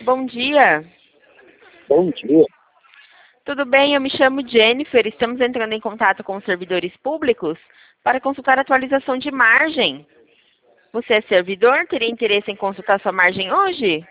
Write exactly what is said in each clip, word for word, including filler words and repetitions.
Bom dia. Bom dia. Tudo bem? Eu me chamo Jennifer. Estamos entrando em contato com os servidores públicos para consultar a atualização de margem. Você é servidor? Teria interesse em consultar sua margem hoje?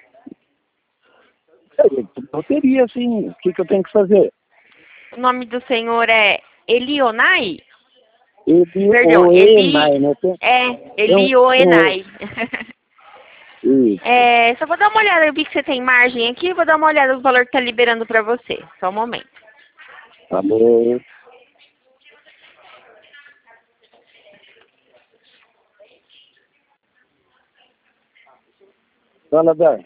Eu teria, sim. O que, que eu tenho que fazer? O nome do senhor é Elionai? Ele Perdão, ou Eli... Enai, né? Tem, É, tem um, Elionai. tem isso. É, só vou dar uma olhada. Eu vi que você tem margem aqui. Vou dar uma olhada no valor que está liberando para você. Só um momento. Tá bom. Fala, Dai.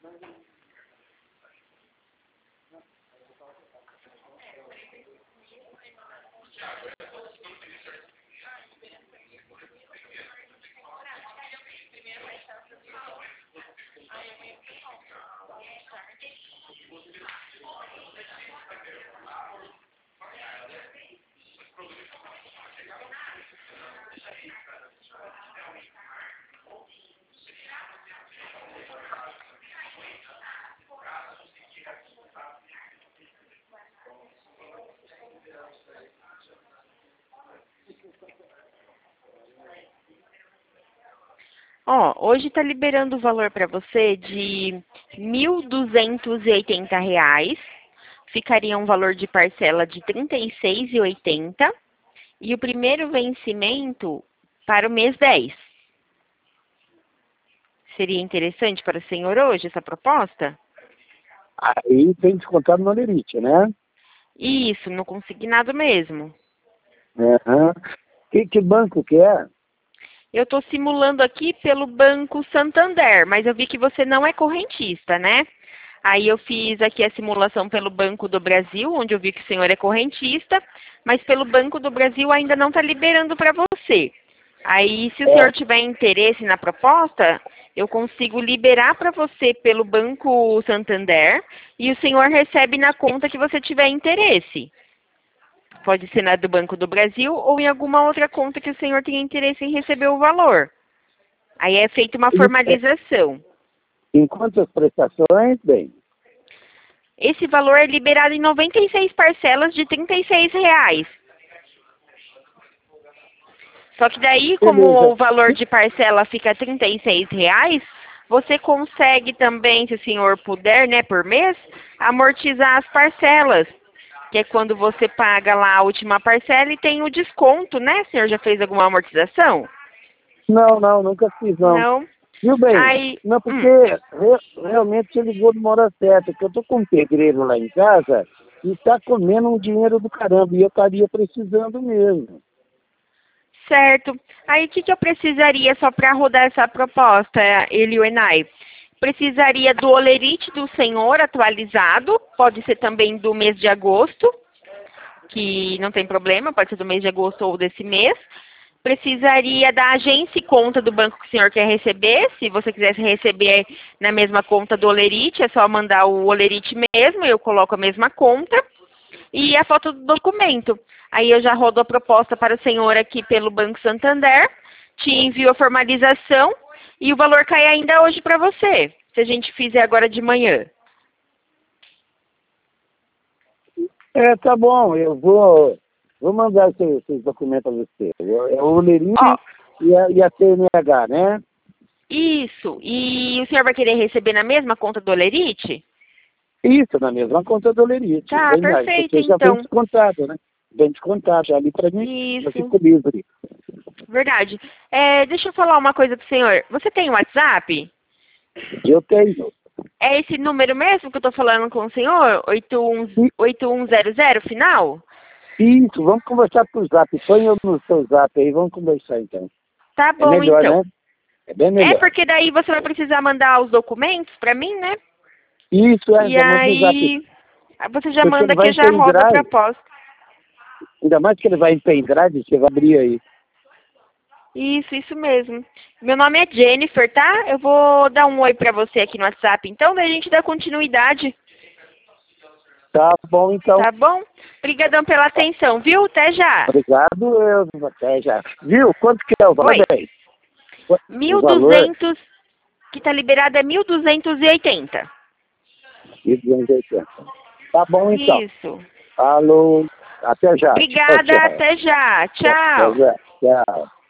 Ó, hoje está liberando o valor para você de mil duzentos e oitenta reais. Ficaria um valor de parcela de trinta e seis reais e oitenta centavos. E o primeiro vencimento para o mês dez. Seria interessante para o senhor hoje essa proposta? Aí tem descontado no Lerite, né? Isso, no consignado mesmo. Aham. Que, que banco que é? Eu estou simulando aqui pelo Banco Santander, mas eu vi que você não é correntista, né? Aí eu fiz aqui a simulação pelo Banco do Brasil, onde eu vi que o senhor é correntista, mas pelo Banco do Brasil ainda não está liberando para você. Aí, se o É. senhor tiver interesse na proposta, eu consigo liberar para você pelo Banco Santander e o senhor recebe na conta que você tiver interesse. Pode ser na do Banco do Brasil ou em alguma outra conta que o senhor tenha interesse em receber o valor. Aí é feita uma formalização. Em quantas prestações, bem? Esse valor é liberado em noventa e seis parcelas de trinta e seis reais. Só que daí, como Beleza. o valor de parcela fica trinta e seis reais, você consegue também, se o senhor puder, né, por mês, amortizar as parcelas. Que é quando você paga lá a última parcela e tem o desconto, né? O senhor já fez alguma amortização? Não, não, nunca fiz, não. Não. Viu bem? Aí, Não, porque hum, re- realmente você ligou numa hora certa, que eu tô com um pedreiro lá em casa e tá comendo um dinheiro do caramba, e eu estaria precisando mesmo. certo. Aí, o que, que eu precisaria só para rodar essa proposta, ele e o Enai? Precisaria do olerite do senhor atualizado, pode ser também do mês de agosto, que não tem problema, pode ser do mês de agosto ou desse mês. Precisaria da agência e conta do banco que o senhor quer receber. Se você quisesse receber na mesma conta do olerite, é só mandar o olerite mesmo, eu coloco a mesma conta. E a foto do documento. Aí eu já rodo a proposta para o senhor aqui pelo Banco Santander, te envio a formalização e o valor cai ainda hoje para você, se a gente fizer agora de manhã. É, tá bom, eu vou, vou mandar esses, esses documentos a você. É o Lerite Ó, e a, e a C N H, né? isso. E o senhor vai querer receber na mesma conta do olerite? Isso, na mesma conta do Lerite. Tá, Bem mais, perfeito, porque já vem então. descontado, né? Vem descontado, já ali pra mim, já Isso, fico livre. verdade. É, deixa eu falar uma coisa pro senhor. Você tem WhatsApp? Eu tenho. É esse número mesmo que eu tô falando com o senhor? E- oito um zero zero final? Isso, vamos conversar por zap. Põe eu no seu zap aí, vamos conversar então. Tá É bom, melhor, então. né? É bem É melhor. porque daí você vai precisar mandar os documentos pra mim, né? Isso, é, E já manda no zap. aí você já Porque ele manda que vai eu em já rodo a pendrive, proposta. ainda mais que ele vai em pendrive, você vai abrir aí. Isso, isso mesmo. Meu nome é Jennifer, tá? Eu vou dar um oi pra você aqui no WhatsApp, então, daí a gente dá continuidade, Tá bom, então. tá bom? Obrigadão pela atenção, viu? Até já. Obrigado, eu até já. Viu? Quanto que é o valor, Oi. bem? O Mil valor? duzentos, que tá liberado é mil duzentos e oitenta. e dos anos oitenta. Tá bom, então. Isso. Falou. Até já. Obrigada, Tchau, tchau. até já. Tchau. Até já. Tchau.